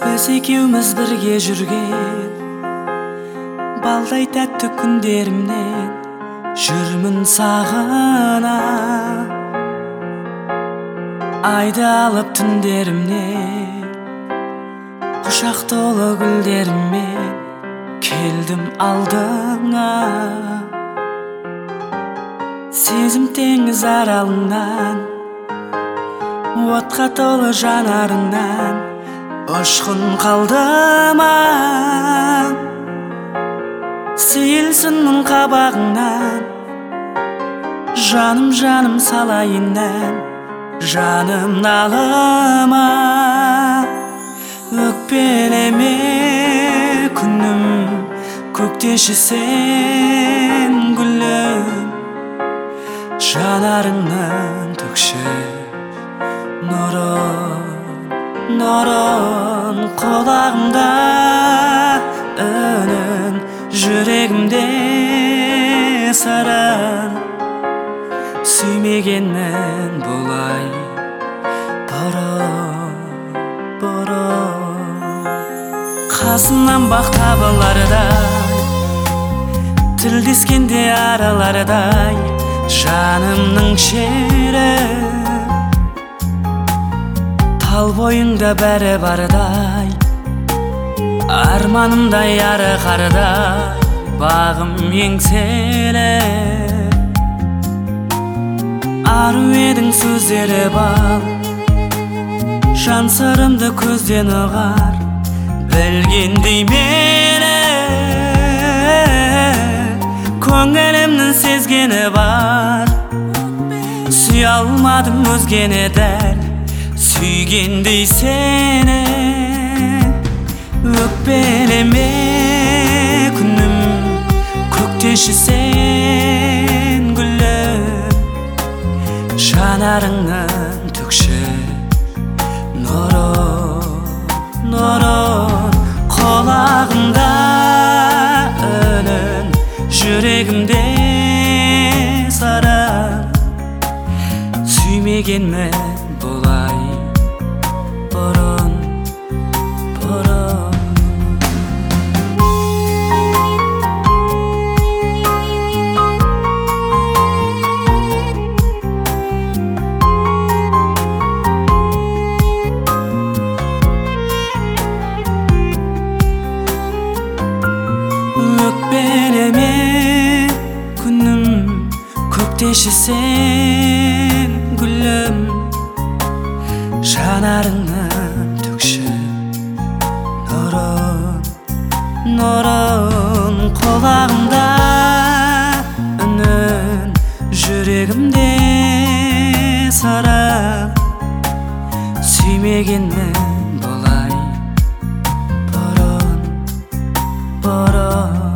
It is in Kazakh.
Biz ekеуміз бірге жүрген балдай тәтті күндерімнен жүрмін сағына. Айды алып түндерімнен құшақ толы гүлдеріммен келдім алдыңа. Сезім теңіз аралынан отқа толы жанарынан ұшқын қалдыма. Сейілсін мұң қабағыңнан жаным жаным салайын ән жаным налыма. Өкпелеме күнім көктеші сен гүлім, жанарыңнан төкші нұрын құлағымда үнін, жүрегімде сарын. Сүймегенмін бұлай бұрын. Қасымнан бақ табылардай, тілдескенде аралардай жанымның шері. Тал бойыңда бәрі бардай, арманымдай ары қардай бағым еңселі. Ару едің сөздері бал, жан сырымды көзден ұғар білгендей мені. Көңілімнің сезгені бар, сүй алмадым өзгені дәл сүйгендей сені. Өкпелеме күнім көктеші сен гүлім, жанарыңнан төкші нұрын құлағымда үнін, жүрегімде сарын. Сүймегенмін бұлай бұрын. Өкпелеме күнім көктеші сен гүлім, жанарыңнан төкші нұрын құлағымда үнін, жүрегімде сарын. Сүймегенмін бұлай бұрын.